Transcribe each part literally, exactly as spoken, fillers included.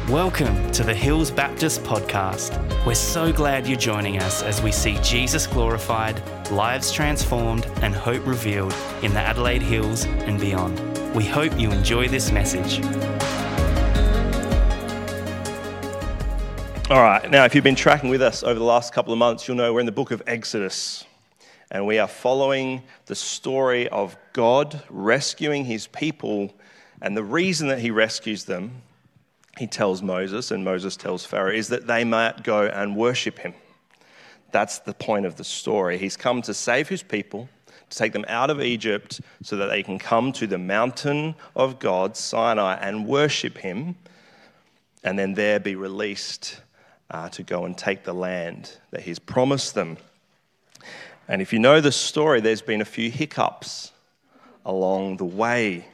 Welcome to the Hills Baptist Podcast. We're so glad you're joining us as we see Jesus glorified, lives transformed, and hope revealed in the Adelaide Hills and beyond. We hope you enjoy this message. All right, now if you've been tracking with us over the last couple of months, you'll know we're in the book of Exodus, and we are following the story of God rescuing his people, and the reason that he rescues them, he tells Moses, and Moses tells Pharaoh, is that they might go and worship him. That's the point of the story. He's come to save his people, to take them out of Egypt so that they can come to the mountain of God, Sinai, and worship him, and then there be released uh, to go and take the land that he's promised them. And if you know the story, there's been a few hiccups along the way.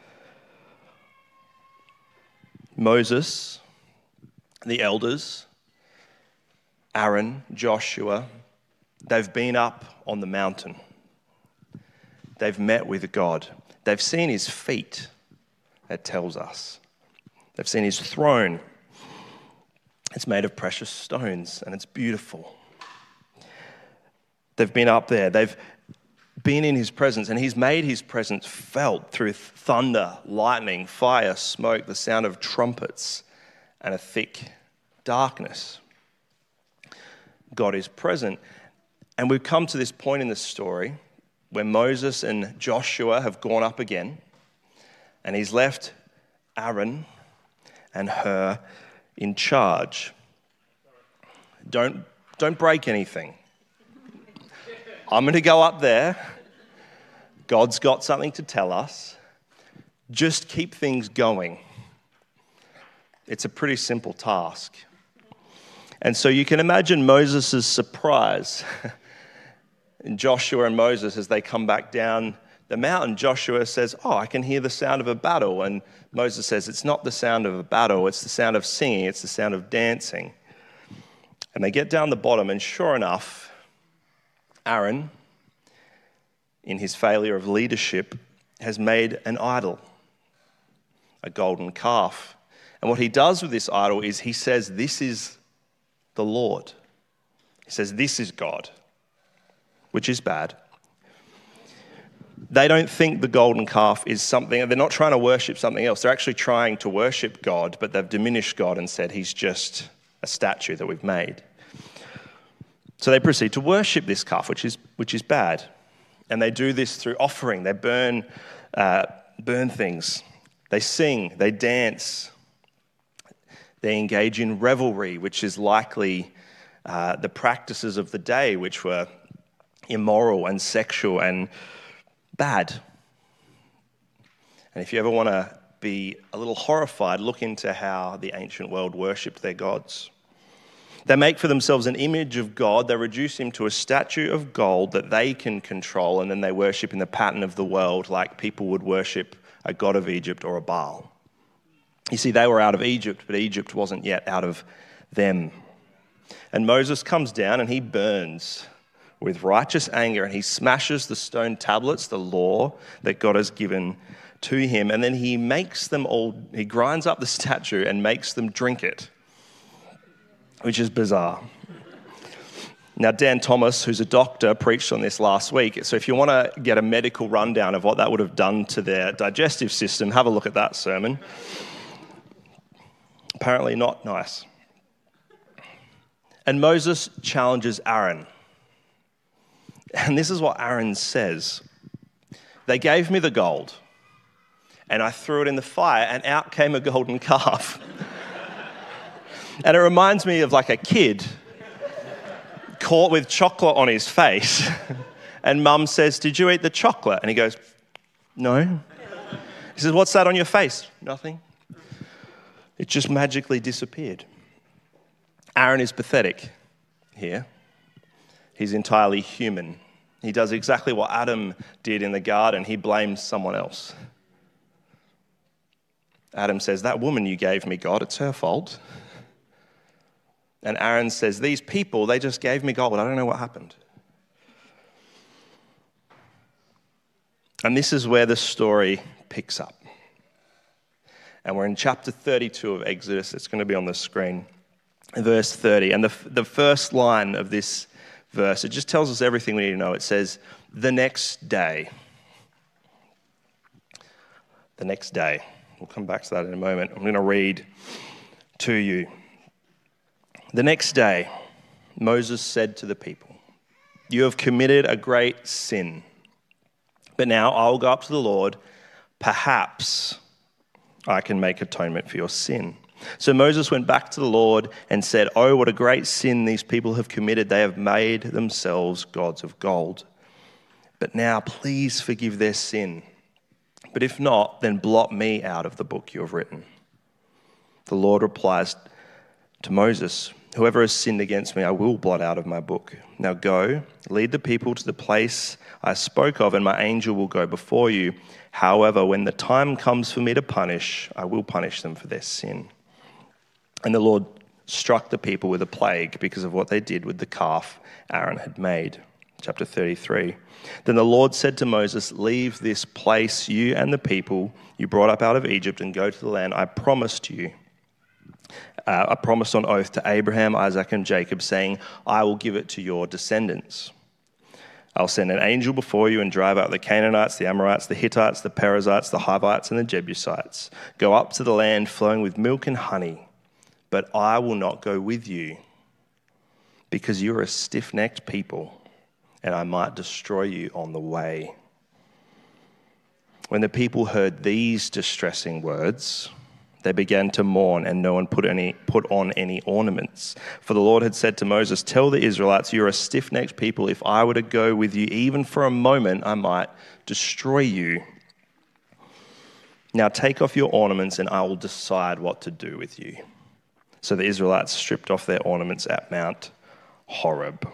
Moses, the elders, Aaron, Joshua, they've been up on the mountain. They've met with God. They've seen his feet, it tells us. They've seen his throne. It's made of precious stones, and it's beautiful. They've been up there. They've been in his presence, and he's made his presence felt through thunder, lightning, fire, smoke, the sound of trumpets, and a thick darkness. God is present. And we've come to this point in the story where Moses and Joshua have gone up again, and he's left Aaron and Hur in charge. Don't, don't break anything. I'm going to go up there. God's got something to tell us. Just keep things going. It's a pretty simple task. And so you can imagine Moses' surprise. And Joshua and Moses, as they come back down the mountain, Joshua says, oh, I can hear the sound of a battle. And Moses says, it's not the sound of a battle, it's the sound of singing, it's the sound of dancing. And they get down the bottom, and sure enough, Aaron, in his failure of leadership, has made an idol, a golden calf. And what he does with this idol is he says, this is the Lord. He says, this is God, which is bad. They don't think the golden calf is something, they're not trying to worship something else. They're actually trying to worship God, but they've diminished God and said he's just a statue that we've made. So they proceed to worship this calf, which is which is bad. And they do this through offering. They burn, uh, burn things. They sing, they dance. They engage in revelry, which is likely uh, the practices of the day, which were immoral and sexual and bad. And if you ever want to be a little horrified, look into how the ancient world worshipped their gods. They make for themselves an image of God. They reduce him to a statue of gold that they can control, and then they worship in the pattern of the world like people would worship a god of Egypt or a Baal. You see, they were out of Egypt, but Egypt wasn't yet out of them. And Moses comes down and he burns with righteous anger, and he smashes the stone tablets, the law that God has given to him, and then he makes them all, he grinds up the statue and makes them drink it, which is bizarre. Now, Dan Thomas, who's a doctor, preached on this last week. So if you want to get a medical rundown of what that would have done to their digestive system, have a look at that sermon. Apparently not nice. And Moses challenges Aaron. And this is what Aaron says. They gave me the gold, and I threw it in the fire, and out came a golden calf. And it reminds me of like a kid caught with chocolate on his face. And mum says, did you eat the chocolate? And he goes, no. He says, what's that on your face? Nothing. It just magically disappeared. Aaron is pathetic here. He's entirely human. He does exactly what Adam did in the garden. He blames someone else. Adam says, that woman you gave me, God, it's her fault. And Aaron says, these people, they just gave me gold. I don't know what happened. And this is where the story picks up. And we're in chapter thirty-two of Exodus. It's going to be on the screen. Verse thirty. And the, the first line of this verse, it just tells us everything we need to know. It says, the next day. The next day. We'll come back to that in a moment. I'm going to read to you. The next day, Moses said to the people, you have committed a great sin. But now I will go up to the Lord. Perhaps I can make atonement for your sin. So Moses went back to the Lord and said, oh, what a great sin these people have committed. They have made themselves gods of gold. But now please forgive their sin. But if not, then blot me out of the book you have written. The Lord replies to Moses, whoever has sinned against me, I will blot out of my book. Now go, lead the people to the place I spoke of, and my angel will go before you. However, when the time comes for me to punish, I will punish them for their sin. And the Lord struck the people with a plague because of what they did with the calf Aaron had made. Chapter thirty-three. Then the Lord said to Moses, leave this place, you and the people you brought up out of Egypt, and go to the land I promised you. Uh, I promised on oath to Abraham, Isaac, and Jacob, saying, I will give it to your descendants. I'll send an angel before you and drive out the Canaanites, the Amorites, the Hittites, the Perizzites, the Hivites, and the Jebusites. Go up to the land flowing with milk and honey, but I will not go with you, because you are a stiff-necked people, and I might destroy you on the way. When the people heard these distressing words, they began to mourn, and no one put any put on any ornaments. For the Lord had said to Moses, tell the Israelites, you're a stiff-necked people. If I were to go with you, even for a moment, I might destroy you. Now take off your ornaments, and I will decide what to do with you. So the Israelites stripped off their ornaments at Mount Horeb.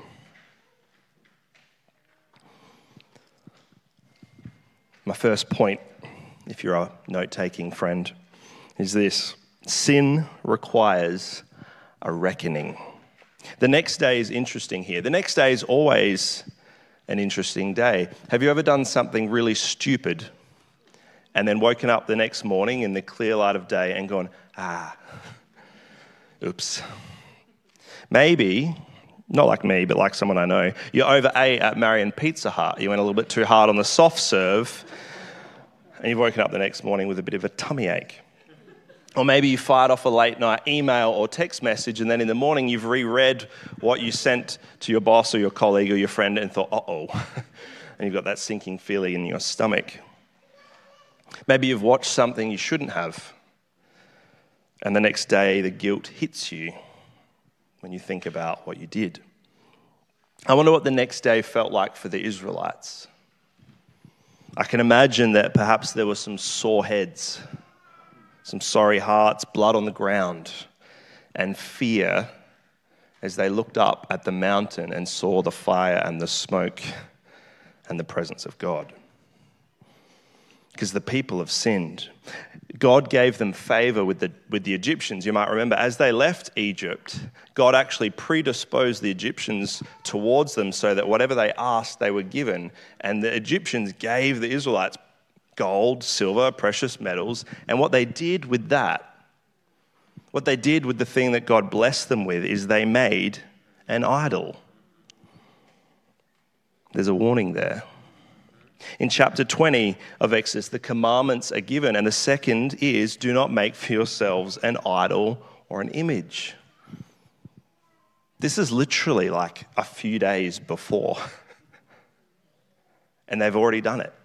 My first point, if you're a note-taking friend, is this: sin requires a reckoning. The next day is interesting here. The next day is always an interesting day. Have you ever done something really stupid and then woken up the next morning in the clear light of day and gone, ah, oops. Maybe, not like me, but like someone I know, you overate at Marion Pizza Hut. You went a little bit too hard on the soft serve, and you've woken up the next morning with a bit of a tummy ache. Or maybe you fired off a late night email or text message, and then in the morning you've reread what you sent to your boss or your colleague or your friend and thought, uh-oh, and you've got that sinking feeling in your stomach. Maybe you've watched something you shouldn't have, and the next day the guilt hits you when you think about what you did. I wonder what the next day felt like for the Israelites. I can imagine that perhaps there were some sore heads, some sorry hearts, blood on the ground, and fear as they looked up at the mountain and saw the fire and the smoke and the presence of God. Because the people have sinned. God gave them favor with the with the Egyptians. You might remember, as they left Egypt, God actually predisposed the Egyptians towards them so that whatever they asked, they were given. And the Egyptians gave the Israelites gold, silver, precious metals. And what they did with that, what they did with the thing that God blessed them with, is they made an idol. There's a warning there. In chapter twenty of Exodus, the commandments are given, and the second is, do not make for yourselves an idol or an image. This is literally like a few days before, and they've already done it.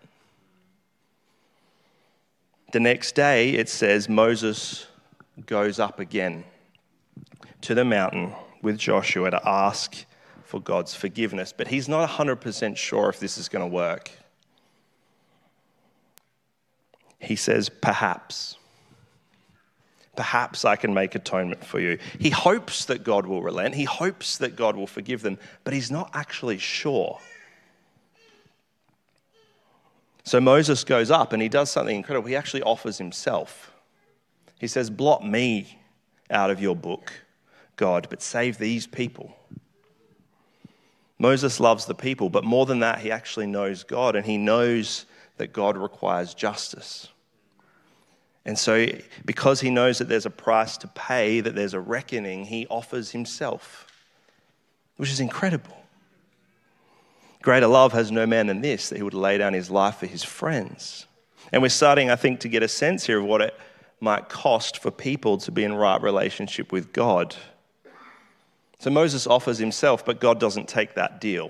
The next day, it says, Moses goes up again to the mountain with Joshua to ask for God's forgiveness, but he's not one hundred percent sure if this is going to work. He says, perhaps. Perhaps I can make atonement for you. He hopes that God will relent. He hopes that God will forgive them, but he's not actually sure. So Moses goes up and he does something incredible. He actually offers himself. He says, blot me out of your book, God, but save these people. Moses loves the people, but more than that, he actually knows God, and he knows that God requires justice. And so because he knows that there's a price to pay, that there's a reckoning, he offers himself, which is incredible. Greater love has no man than this, that he would lay down his life for his friends. And we're starting, I think, to get a sense here of what it might cost for people to be in right relationship with God. So Moses offers himself, but God doesn't take that deal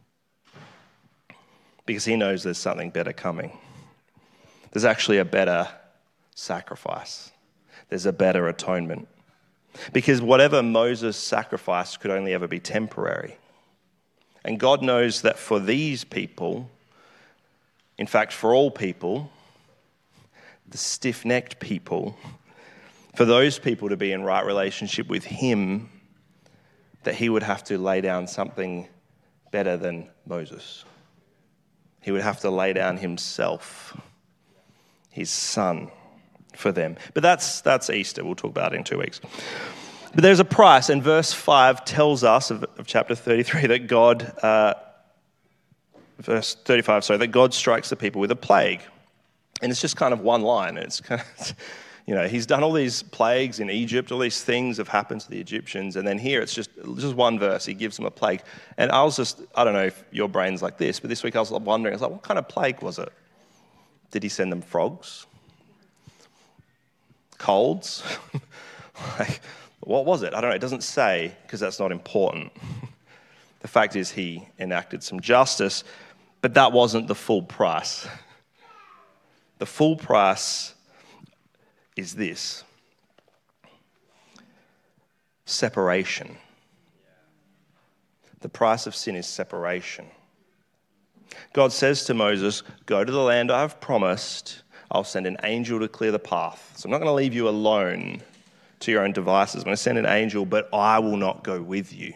because he knows there's something better coming. There's actually a better sacrifice. There's a better atonement. Because whatever Moses sacrificed could only ever be temporary. And God knows that for these people, in fact, for all people, the stiff-necked people, for those people to be in right relationship with him, that he would have to lay down something better than Moses. He would have to lay down himself, his son, for them. But that's that's Easter. We'll talk about it in two weeks. But there's a price, and verse five tells us of, of chapter thirty-three that God, uh, verse thirty-five, sorry, that God strikes the people with a plague. And it's just kind of one line. It's kind of, you know, he's done all these plagues in Egypt, all these things have happened to the Egyptians, and then here it's just just one verse. He gives them a plague. And I was just, I don't know if your brain's like this, but this week I was wondering, I was like, what kind of plague was it? Did he send them frogs? Colds? Like, what was it? I don't know. It doesn't say, because that's not important. The fact is he enacted some justice, but that wasn't the full price. The full price is this: separation. The price of sin is separation. God says to Moses, go to the land I have promised. I'll send an angel to clear the path. So I'm not going to leave you alone to your own devices. I'm going to send an angel, but I will not go with you.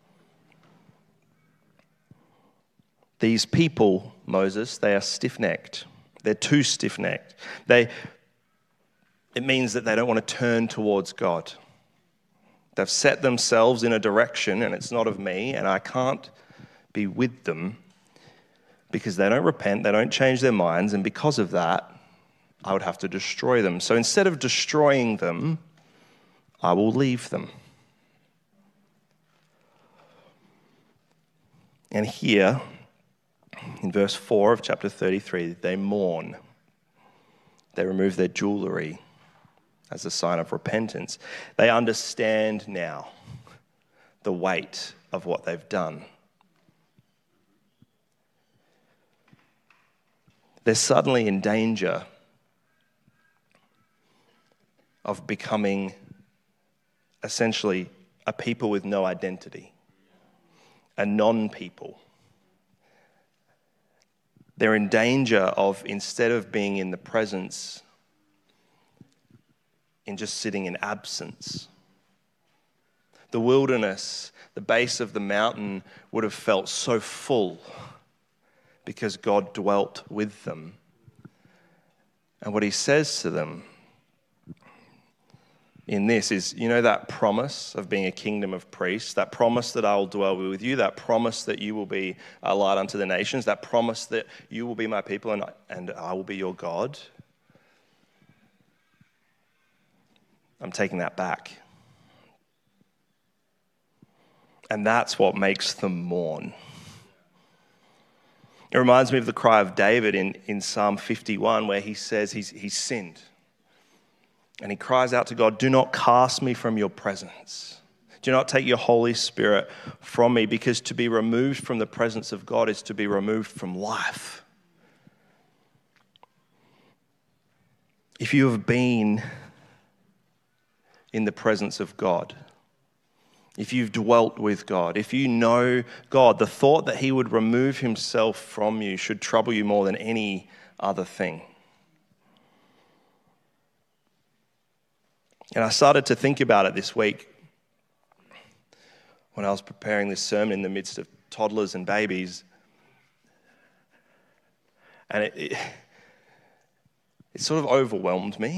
These people, Moses, they are stiff-necked. They're too stiff-necked. They, it means that they don't want to turn towards God. They've set themselves in a direction, and it's not of me, and I can't be with them because they don't repent, they don't change their minds, and because of that, I would have to destroy them. So instead of destroying them, I will leave them. And here, in verse four of chapter thirty-three, they mourn. They remove their jewelry as a sign of repentance. They understand now the weight of what they've done. They're suddenly in danger of becoming essentially a people with no identity, a non-people. They're in danger of, instead of being in the presence, in just sitting in absence. The wilderness, the base of the mountain, would have felt so full because God dwelt with them. And what he says to them in this is, you know, that promise of being a kingdom of priests, that promise that I will dwell with you, that promise that you will be a light unto the nations, that promise that you will be my people and, and I will be your God. I'm taking that back. And that's what makes them mourn. It reminds me of the cry of David in, in Psalm fifty-one, where he says he's, he's sinned. And he cries out to God, do not cast me from your presence. Do not take your Holy Spirit from me, because to be removed from the presence of God is to be removed from life. If you have been in the presence of God, if you've dwelt with God, if you know God, the thought that he would remove himself from you should trouble you more than any other thing. And I started to think about it this week when I was preparing this sermon in the midst of toddlers and babies. And it, it, it sort of overwhelmed me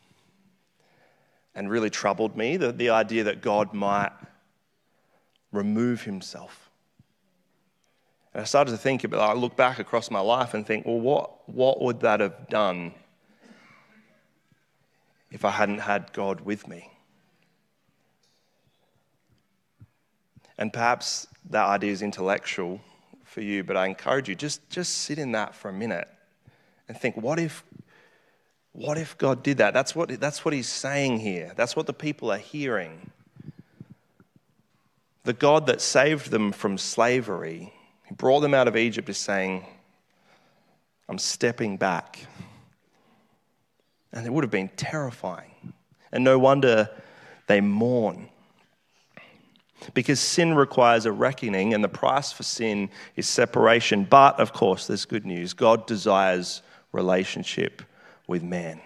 and really troubled me, the, the idea that God might remove himself. And I started to think about, I look back across my life and think, well, what, what would that have done if I hadn't had God with me? And perhaps that idea is intellectual for you, but I encourage you, just, just sit in that for a minute and think, what if, what if God did that? That's what, that's what he's saying here. That's what the people are hearing. The God that saved them from slavery, he brought them out of Egypt, is saying, I'm stepping back. And it would have been terrifying. And no wonder they mourn. Because sin requires a reckoning, and the price for sin is separation. But, of course, there's good news. God desires relationship with man.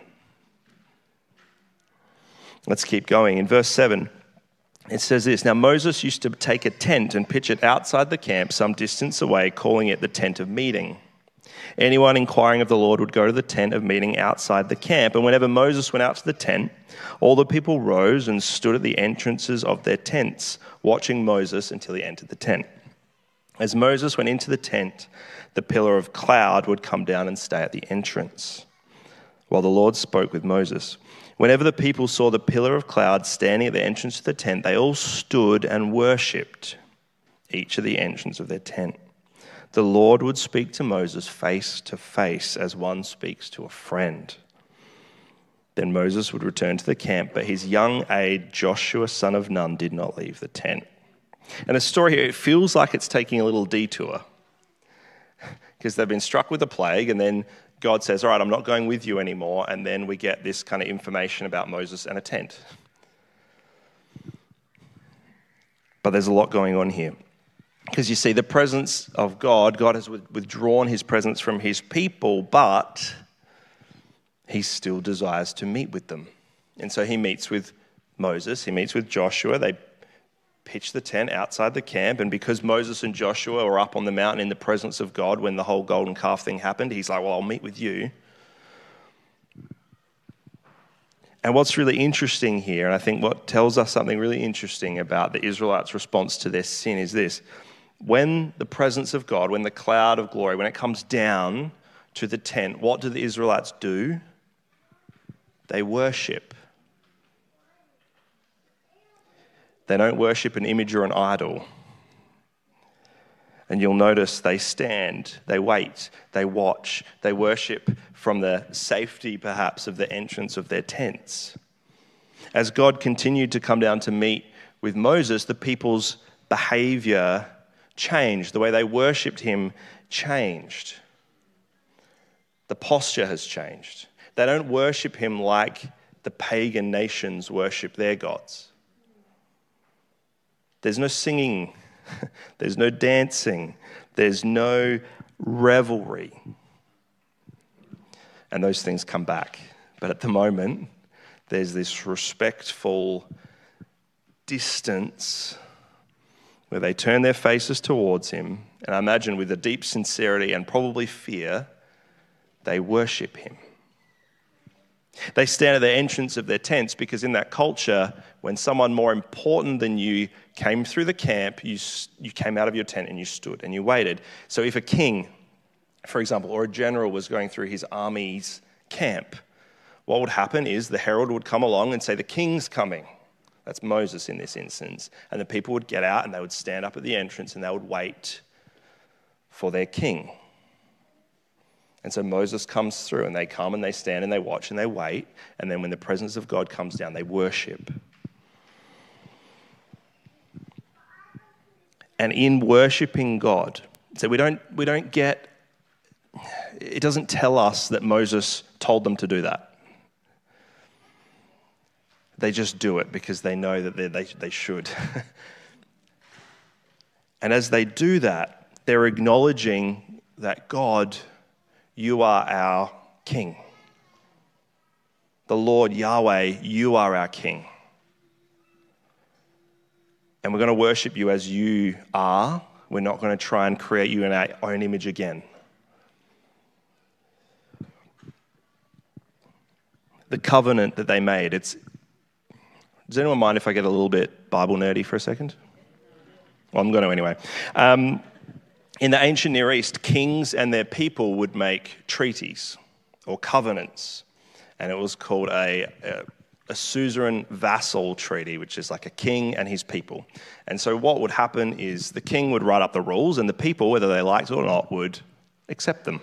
Let's keep going. In verse seven, it says this, Now Moses used to take a tent and pitch it outside the camp some distance away, calling it the tent of meeting. Anyone inquiring of the Lord would go to the tent of meeting outside the camp. And whenever Moses went out to the tent, all the people rose and stood at the entrances of their tents, watching Moses until he entered the tent. As Moses went into the tent, the pillar of cloud would come down and stay at the entrance, while the Lord spoke with Moses. Whenever the people saw the pillar of cloud standing at the entrance to the tent, they all stood and worshipped, each at the entrance of their tent. The Lord would speak to Moses face to face as one speaks to a friend. Then Moses would return to the camp, but his young aide, Joshua, son of Nun, did not leave the tent. And the story here, it feels like it's taking a little detour because they've been struck with a plague, and then God says, all right, I'm not going with you anymore, and then we get this kind of information about Moses and a tent. But there's a lot going on here. Because you see, the presence of God, God has withdrawn his presence from his people, but he still desires to meet with them. And so he meets with Moses, he meets with Joshua, they pitch the tent outside the camp, and because Moses and Joshua were up on the mountain in the presence of God when the whole golden calf thing happened, he's like, well, I'll meet with you. And what's really interesting here, and I think what tells us something really interesting about the Israelites' response to their sin is this. When the presence of God, when the cloud of glory, when it comes down to the tent, what do the Israelites do? They worship. They don't worship an image or an idol. And you'll notice they stand, they wait, they watch, they worship from the safety, perhaps, of the entrance of their tents. As God continued to come down to meet with Moses, the people's behavior changed. The way they worshipped him changed. The posture has changed. They don't worship him like the pagan nations worship their gods. There's no singing. There's no dancing. There's no revelry. And those things come back. But at the moment, there's this respectful distance where they turn their faces towards him, and I imagine with a deep sincerity and probably fear, they worship him. They stand at the entrance of their tents because in that culture, when someone more important than you came through the camp, you, you came out of your tent and you stood and you waited. So if a king, for example, or a general was going through his army's camp, what would happen is the herald would come along and say, the king's coming. That's Moses in this instance. And the people would get out and they would stand up at the entrance and they would wait for their king. And so Moses comes through and they come and they stand and they watch and they wait. And then when the presence of God comes down, they worship. And in worshiping God, so we don't, we don't get, it doesn't tell us that Moses told them to do that. They just do it because they know that they, they should. And as they do that, they're acknowledging that God, you are our King. The Lord Yahweh, you are our King. And we're going to worship you as you are. We're not going to try and create you in our own image again. The covenant that they made, it's, does anyone mind if I get a little bit Bible nerdy for a second? Well, I'm going to anyway. Um, in the ancient Near East, kings and their people would make treaties or covenants. and it was called a, a, a suzerain vassal treaty, which is like a king and his people. And so what would happen is the king would write up the rules, and the people, whether they liked it or not, would accept them.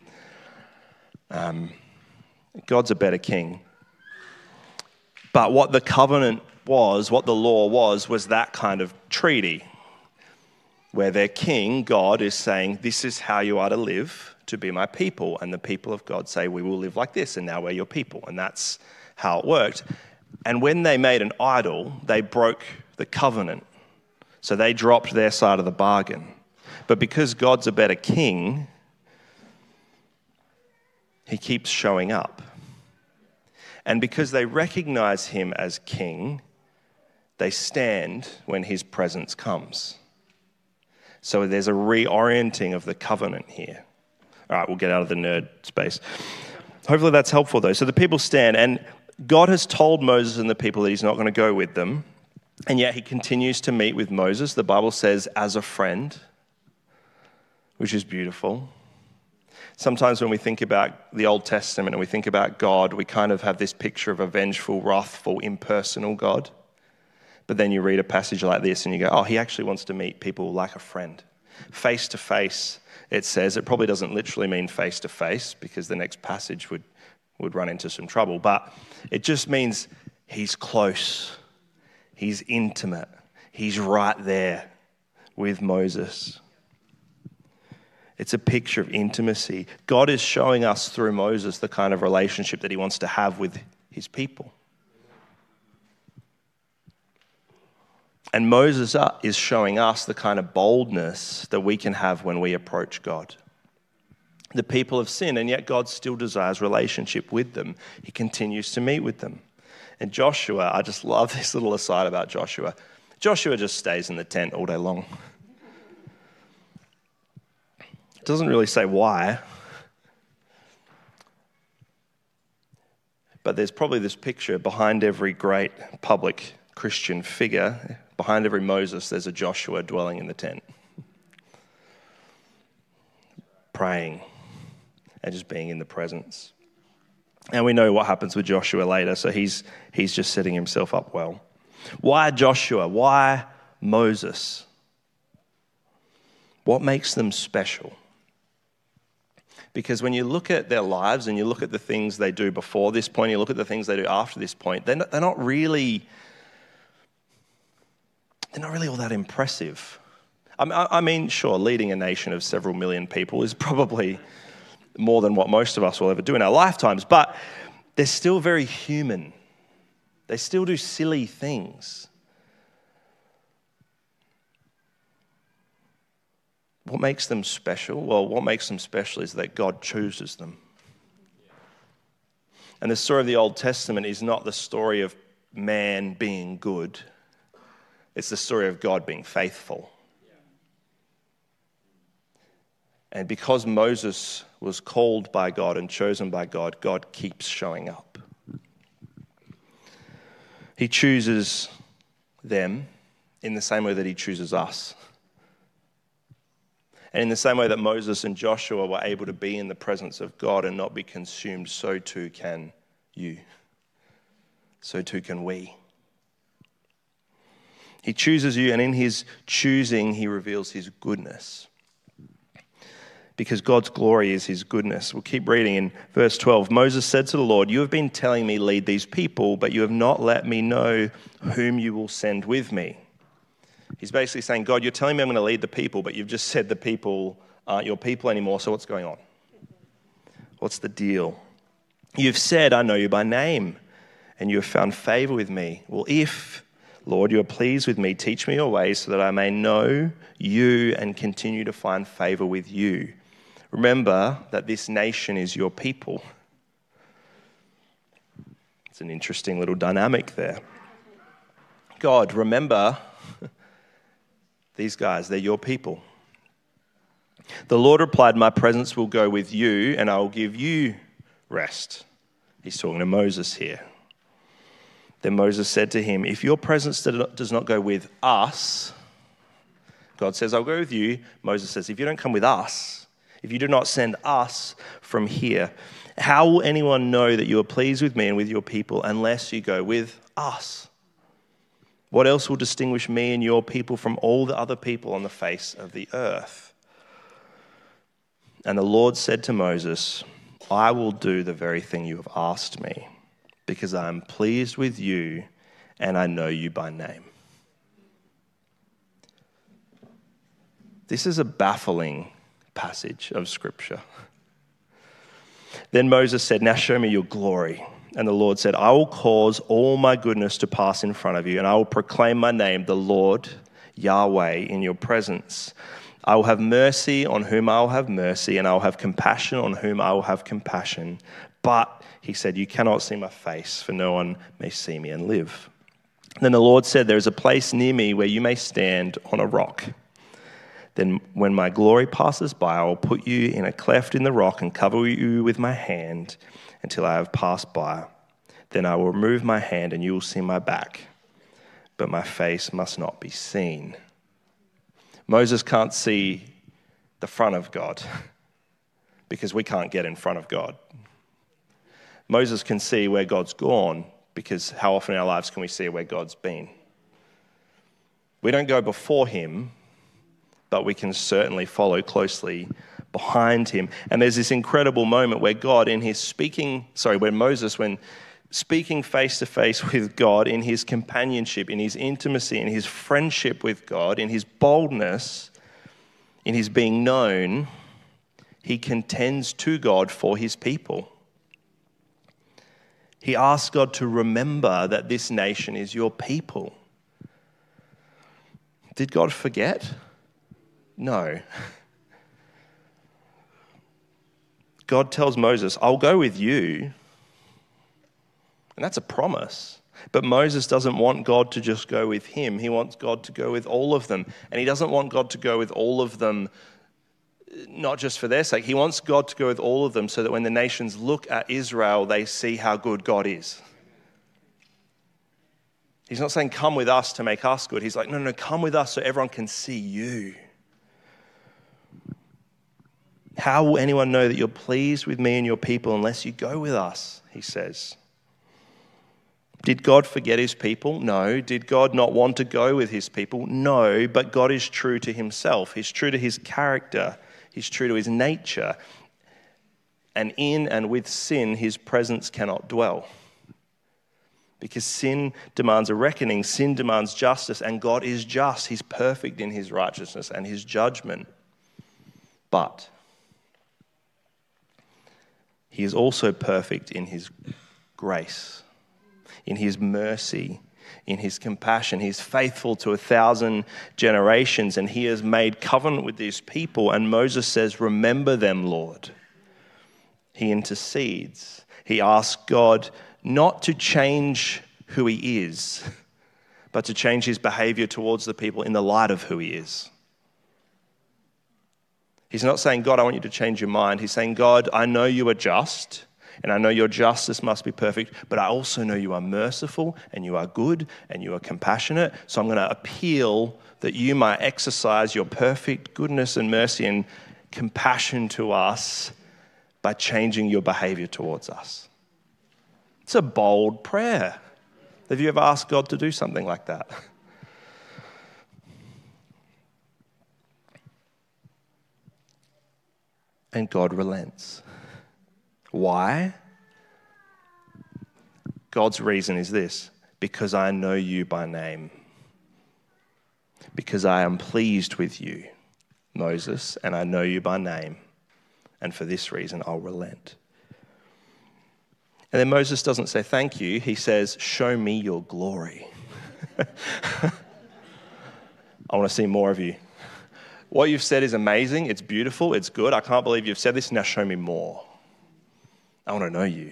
Um, God's a better king. But what the covenant was, what the law was, was that kind of treaty where their king, God, is saying, this is how you are to live to be my people. And the people of God say, we will live like this, and now we're your people. And that's how it worked. And when they made an idol, they broke the covenant. So they dropped their side of the bargain. But because God's a better king, he keeps showing up. And because they recognize him as king, they stand when his presence comes. So there's a reorienting of the covenant here. All right, we'll get out of the nerd space. Hopefully that's helpful, though. So the people stand, and God has told Moses and the people that he's not going to go with them, and yet he continues to meet with Moses. The Bible says, as a friend, which is beautiful. Sometimes when we think about the Old Testament and we think about God, we kind of have this picture of a vengeful, wrathful, impersonal God. But then you read a passage like this and you go, oh, he actually wants to meet people like a friend. Face to face, it says. It probably doesn't literally mean face to face because the next passage would, would run into some trouble. But it just means he's close. He's intimate. He's right there with Moses. It's a picture of intimacy. God is showing us through Moses the kind of relationship that he wants to have with his people. And Moses is showing us the kind of boldness that we can have when we approach God. The people have sinned, and yet God still desires relationship with them. He continues to meet with them. And Joshua, I just love this little aside about Joshua. Joshua just stays in the tent all day long. It doesn't really say why. But there's probably this picture behind every great public Christian figure. Behind every Moses, there's a Joshua dwelling in the tent, praying and just being in the presence. And we know what happens with Joshua later, so he's he's just setting himself up well. Why Joshua? Why Moses? What makes them special? Because when you look at their lives and you look at the things they do before this point, you look at the things they do after this point, they're not, they're not really... They're not really all that impressive. I mean, sure, leading a nation of several million people is probably more than what most of us will ever do in our lifetimes, but they're still very human. They still do silly things. What makes them special? Well, what makes them special is that God chooses them. And the story of the Old Testament is not the story of man being good. It's the story of God being faithful. And because Moses was called by God and chosen by God, God keeps showing up. He chooses them in the same way that he chooses us. And in the same way that Moses and Joshua were able to be in the presence of God and not be consumed, so too can you. So too can we. He chooses you, and in his choosing, he reveals his goodness. Because God's glory is his goodness. We'll keep reading in verse twelve. Moses said to the Lord, you have been telling me lead these people, but you have not let me know whom you will send with me. He's basically saying, God, you're telling me I'm going to lead the people, but you've just said the people aren't your people anymore, so what's going on? What's the deal? You've said, I know you by name, and you have found favor with me. Well, if... Lord, you are pleased with me. Teach me your ways so that I may know you and continue to find favor with you. Remember that this nation is your people. It's an interesting little dynamic there. God, remember these guys, they're your people. The Lord replied, my presence will go with you and I will give you rest. He's talking to Moses here. Then Moses said to him, if your presence does not go with us, God says, I'll go with you. Moses says, if you don't come with us, if you do not send us from here, How will anyone know that you are pleased with me and with your people unless you go with us? What else will distinguish me and your people from all the other people on the face of the earth? And the Lord said to Moses, I will do the very thing you have asked me, because I am pleased with you and I know you by name. This is a baffling passage of Scripture. Then Moses said, now show me your glory. And the Lord said, I will cause all my goodness to pass in front of you, and I will proclaim my name, the Lord, Yahweh, in your presence. I will have mercy on whom I will have mercy, and I will have compassion on whom I will have compassion. But, he said, you cannot see my face, for no one may see me and live. Then the Lord said, there is a place near me where you may stand on a rock. Then when my glory passes by, I will put you in a cleft in the rock and cover you with my hand until I have passed by. Then I will remove my hand and you will see my back, but my face must not be seen. Moses can't see the front of God because we can't get in front of God. Moses can see where God's gone because how often in our lives can we see where God's been? We don't go before him, but we can certainly follow closely behind him. And there's this incredible moment where God in his speaking, sorry, when Moses, when speaking face to face with God, in his companionship, in his intimacy, in his friendship with God, in his boldness, in his being known, he contends to God for his people. He asks God to remember that this nation is your people. Did God forget? No. God tells Moses, I'll go with you. And that's a promise. But Moses doesn't want God to just go with him. He wants God to go with all of them. And he doesn't want God to go with all of them, not just for their sake. He wants God to go with all of them so that when the nations look at Israel, they see how good God is. He's not saying, come with us to make us good. He's like, no, no, come with us so everyone can see you. How will anyone know that you're pleased with me and your people unless you go with us, he says. Did God forget his people? No. Did God not want to go with his people? No. But God is true to himself. He's true to his character. He's true to his nature. And in and with sin, his presence cannot dwell. Because sin demands a reckoning. Sin demands justice. And God is just. He's perfect in his righteousness and his judgment. But he is also perfect in his grace, in his mercy, in his compassion. He's faithful to a thousand generations, and he has made covenant with these people. And Moses says, remember them, Lord. He intercedes. He asks God not to change who he is, but to change his behavior towards the people in the light of who he is. He's not saying, God, I want you to change your mind. He's saying, God, I know you are just, and I know your justice must be perfect, but I also know you are merciful, and you are good, and you are compassionate. So I'm going to appeal that you might exercise your perfect goodness and mercy and compassion to us by changing your behavior towards us. It's a bold prayer. Have you ever asked God to do something like that? And God relents. Why? God's reason is this: because I know you by name. Because I am pleased with you, Moses, and I know you by name. And for this reason, I'll relent. And then Moses doesn't say thank you. He says, show me your glory. I want to see more of you. What you've said is amazing. It's beautiful. It's good. I can't believe you've said this. Now show me more. I want to know you.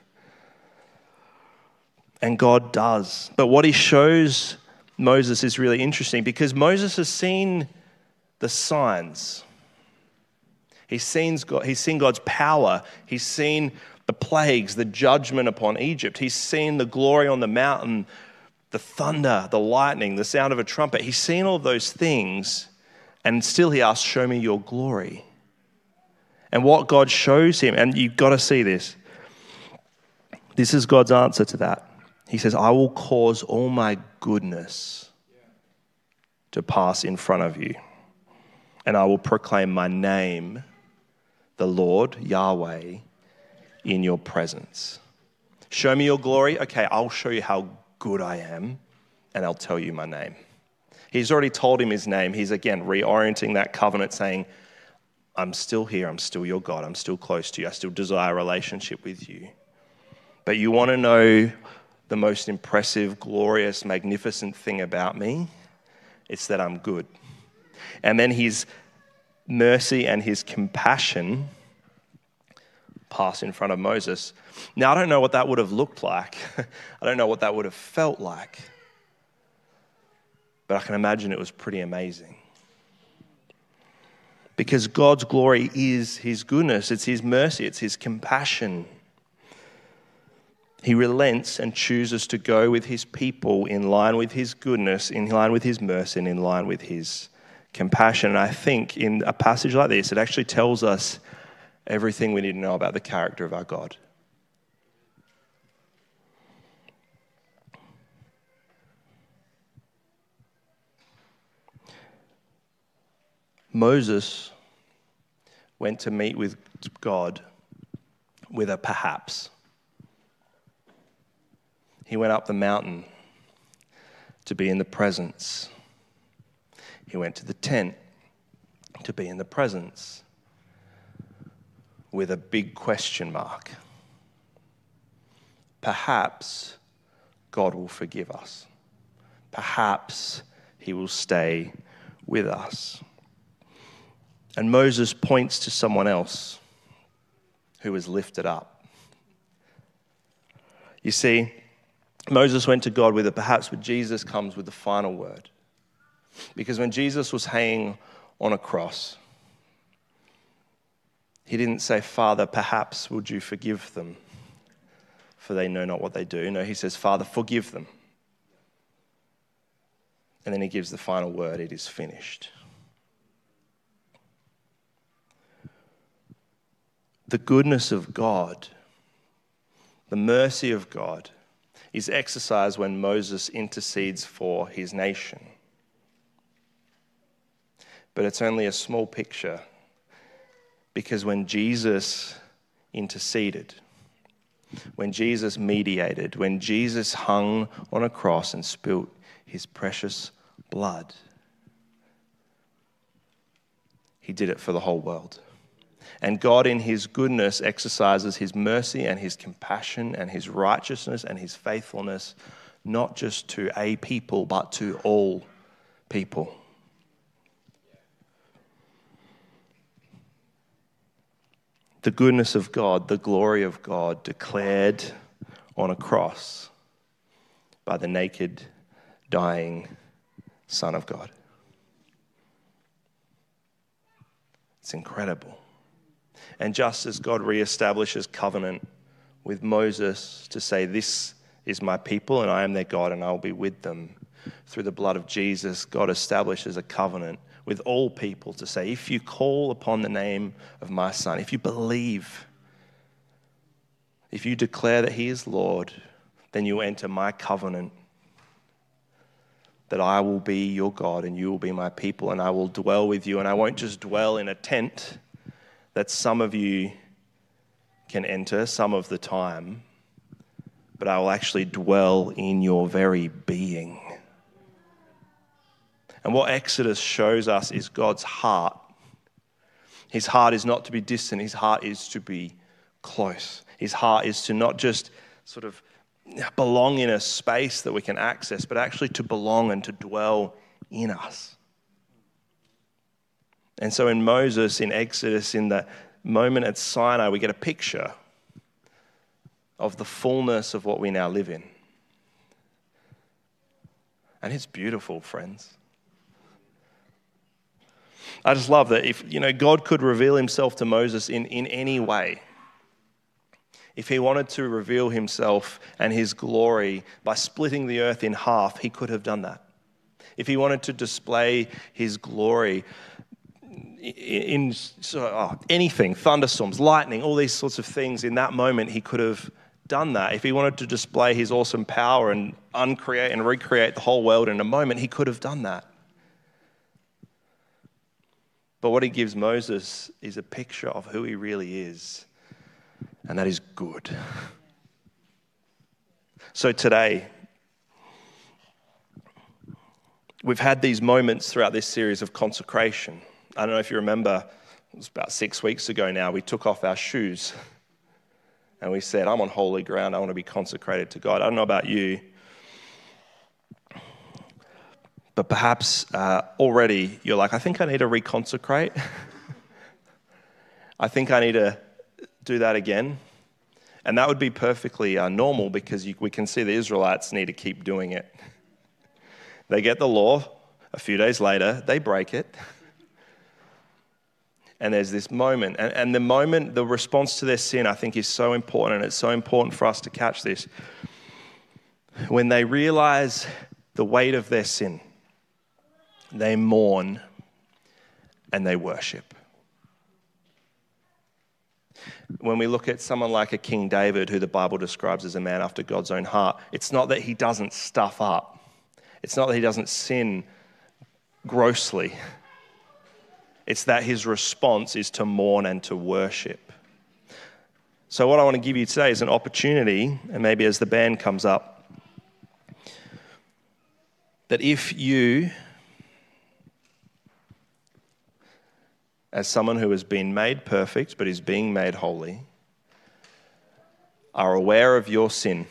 And God does. But what he shows Moses is really interesting because Moses has seen the signs. He's seen, God, he's seen God's power. He's seen the plagues, the judgment upon Egypt. He's seen the glory on the mountain, the thunder, the lightning, the sound of a trumpet. He's seen all those things. And still he asks, show me your glory. And what God shows him, and you've got to see this. This is God's answer to that. He says, I will cause all my goodness to pass in front of you. And I will proclaim my name, the Lord, Yahweh, in your presence. Show me your glory. Okay, I'll show you how good I am, and I'll tell you my name. He's already told him his name. He's again reorienting that covenant, saying, I'm still here. I'm still your God. I'm still close to you. I still desire a relationship with you. But you want to know the most impressive, glorious, magnificent thing about me? It's that I'm good. And then his mercy and his compassion pass in front of Moses. Now, I don't know what that would have looked like. I don't know what that would have felt like. But I can imagine it was pretty amazing. Because God's glory is his goodness. It's his mercy. It's his compassion. He relents and chooses to go with his people in line with his goodness, in line with his mercy, and in line with his compassion. And I think in a passage like this, it actually tells us everything we need to know about the character of our God. Moses went to meet with God with a perhaps. He went up the mountain to be in the presence. He went to the tent to be in the presence with a big question mark. Perhaps God will forgive us. Perhaps he will stay with us. And Moses points to someone else who was lifted up. You see, Moses went to God with a perhaps, but Jesus comes with the final word. Because when Jesus was hanging on a cross, he didn't say, Father, perhaps would you forgive them, for they know not what they do. No, he says, Father, forgive them. And then he gives the final word, it is finished. The goodness of God, the mercy of God, is exercised when Moses intercedes for his nation. But it's only a small picture, because when Jesus interceded, when Jesus mediated, when Jesus hung on a cross and spilt his precious blood, he did it for the whole world. And God in his goodness exercises his mercy and his compassion and his righteousness and his faithfulness, not just to a people, but to all people. The goodness of God, the glory of God declared on a cross by the naked, dying Son of God. It's incredible. And just as God reestablishes covenant with Moses to say, this is my people and I am their God and I will be with them, through the blood of Jesus, God establishes a covenant with all people to say, if you call upon the name of my Son, if you believe, if you declare that he is Lord, then you enter my covenant, that I will be your God and you will be my people and I will dwell with you. And I won't just dwell in a tent that some of you can enter some of the time, but I will actually dwell in your very being. And what Exodus shows us is God's heart. His heart is not to be distant. His heart is to be close. His heart is to not just sort of belong in a space that we can access, but actually to belong and to dwell in us. And so in Moses, in Exodus, in the moment at Sinai, we get a picture of the fullness of what we now live in. And it's beautiful, friends. I just love that if, you know, God could reveal himself to Moses in, in any way. If he wanted to reveal himself and his glory by splitting the earth in half, he could have done that. If he wanted to display his glory in so, oh, anything, thunderstorms, lightning, all these sorts of things. In that moment, he could have done that. If he wanted to display his awesome power and uncreate and recreate the whole world in a moment, he could have done that. But what he gives Moses is a picture of who he really is, and that is good. So today, we've had these moments throughout this series of consecration. I don't know if you remember, it was about six weeks ago now, we took off our shoes and we said, I'm on holy ground, I want to be consecrated to God. I don't know about you, but perhaps uh, already you're like, I think I need to reconsecrate. I think I need to do that again. And that would be perfectly uh, normal because you, we can see the Israelites need to keep doing it. They get the law, a few days later, they break it. And there's this moment, and, and the moment, the response to their sin, I think is so important, and it's so important for us to catch this. When they realize the weight of their sin, they mourn and they worship. When we look at someone like a King David, who the Bible describes as a man after God's own heart, it's not that he doesn't stuff up. It's not that he doesn't sin grossly. It's that his response is to mourn and to worship. So what I want to give you today is an opportunity, and maybe as the band comes up, that if you, as someone who has been made perfect but is being made holy, are aware of your sin,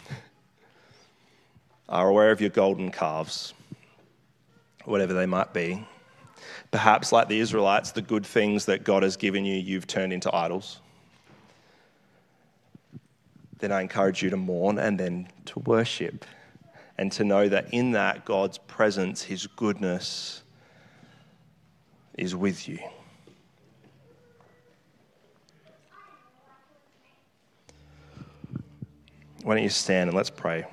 are aware of your golden calves, whatever they might be. Perhaps like the Israelites, the good things that God has given you, you've turned into idols. Then I encourage you to mourn and then to worship, and to know that in that God's presence, his goodness is with you. Why don't you stand and let's pray.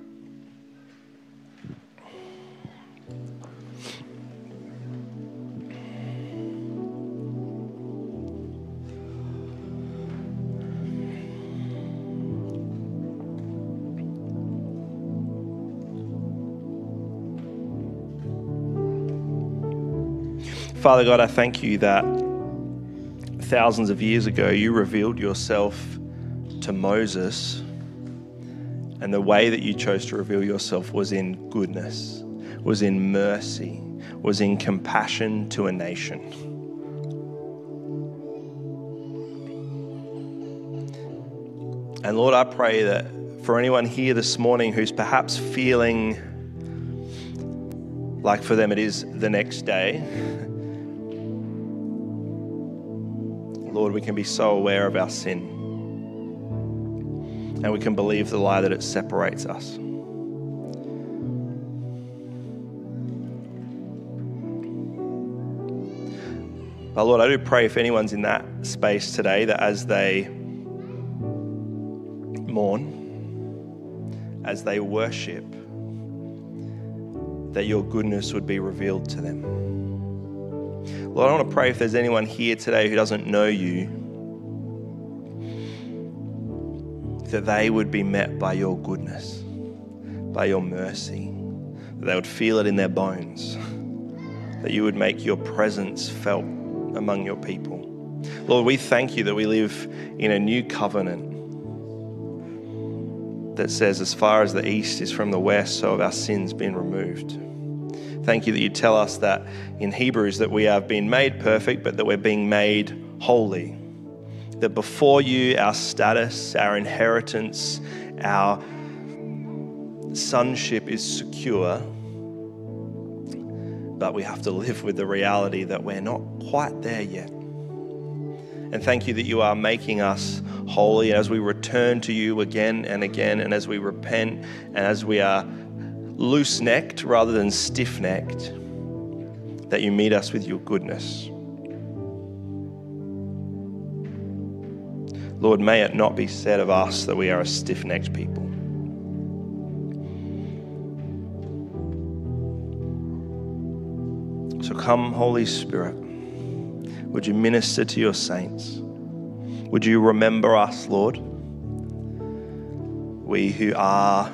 Father God, I thank you that thousands of years ago you revealed yourself to Moses, and the way that you chose to reveal yourself was in goodness, was in mercy, was in compassion to a nation. And Lord, I pray that for anyone here this morning who's perhaps feeling like for them it is the next day, Lord, we can be so aware of our sin, and we can believe the lie that it separates us. But Lord, I do pray if anyone's in that space today, that as they mourn, as they worship, that your goodness would be revealed to them. Lord, I want to pray if there's anyone here today who doesn't know you, that they would be met by your goodness, by your mercy, that they would feel it in their bones, that you would make your presence felt among your people. Lord, we thank you that we live in a new covenant that says, as far as the east is from the west, so have our sins been removed. Thank you that you tell us that in Hebrews that we have been made perfect, but that we're being made holy. That before you, our status, our inheritance, our sonship is secure, but we have to live with the reality that we're not quite there yet. And thank you that you are making us holy as we return to you again and again, and as we repent, and as we are loose-necked rather than stiff-necked, that you meet us with your goodness. Lord, may it not be said of us that we are a stiff-necked people. So come, Holy Spirit, Would you minister to your saints? Would you remember us, Lord? We who are,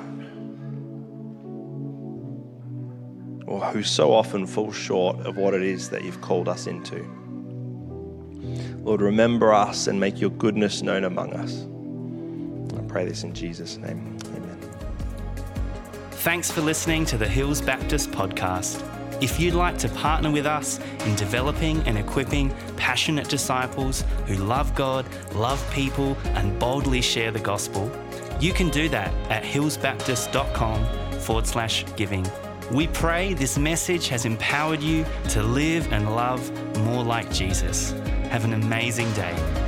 or who so often fall short of what it is that you've called us into. Lord, remember us and make your goodness known among us. I pray this in Jesus' name. Amen. Thanks for listening to the Hills Baptist podcast. If you'd like to partner with us in developing and equipping passionate disciples who love God, love people, and boldly share the gospel, you can do that at hillsbaptist.com forward slash giving. We pray this message has empowered you to live and love more like Jesus. Have an amazing day.